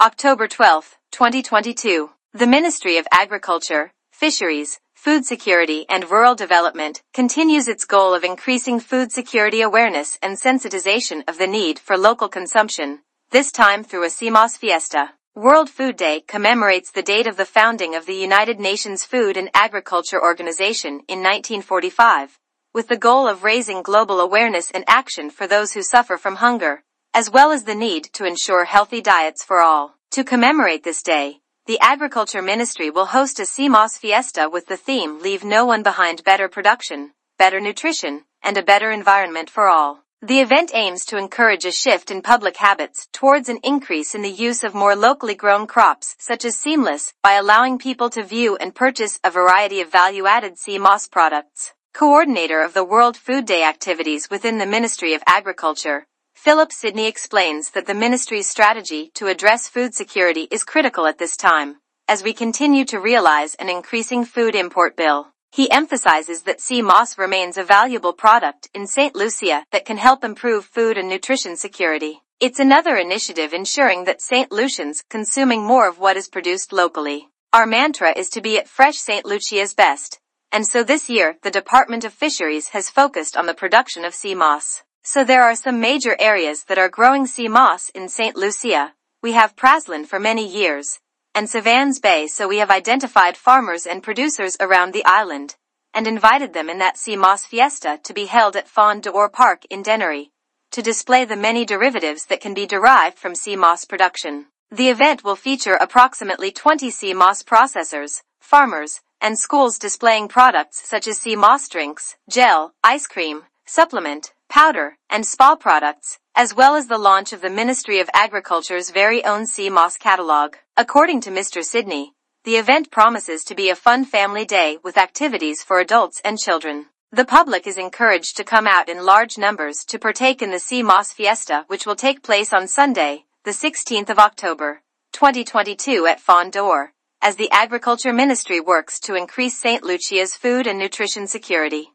October 12, 2022. The Ministry of Agriculture, Fisheries, Food Security and Rural Development continues its goal of increasing food security awareness and sensitization of the need for local consumption, this time through a CMOS Fiesta. World Food Day commemorates the date of the founding of the United Nations Food and Agriculture Organization in 1945, with the goal of raising global awareness and action for those who suffer from hunger, as well as the need to ensure healthy diets for all. To commemorate this day, the Agriculture Ministry will host a CMOS Fiesta with the theme Leave No One Behind: Better Production, Better Nutrition, and a Better Environment for All. The event aims to encourage a shift in public habits towards an increase in the use of more locally grown crops such as seamless by allowing people to view and purchase a variety of value-added CMOS products. Coordinator of the World Food Day activities within the Ministry of Agriculture, Philip Sidney explains that the ministry's strategy to address food security is critical at this time, as we continue to realize an increasing food import bill. He emphasizes that CMOS remains a valuable product in St. Lucia that can help improve food and nutrition security. It's another initiative ensuring that St. Lucians consuming more of what is produced locally. Our mantra is to be at fresh St. Lucia's best, and so this year the Department of Fisheries has focused on the production of CMOS. So there are some major areas that are growing CMOS in St. Lucia. We have Praslin for many years, and Savans Bay, so we have identified farmers and producers around the island, and invited them in that CMOS Fiesta to be held at Fond d'Or Park in Dennery, to display the many derivatives that can be derived from CMOS production. The event will feature approximately 20 CMOS processors, farmers, and schools displaying products such as CMOS drinks, gel, ice cream, supplement, powder, and spa products, as well as the launch of the Ministry of Agriculture's very own CMOS catalog. According to Mr. Sidney, the event promises to be a fun family day with activities for adults and children. The public is encouraged to come out in large numbers to partake in the CMOS Fiesta, which will take place on Sunday, the 16th of October, 2022 at Fond d'Or, as the Agriculture Ministry works to increase St. Lucia's food and nutrition security.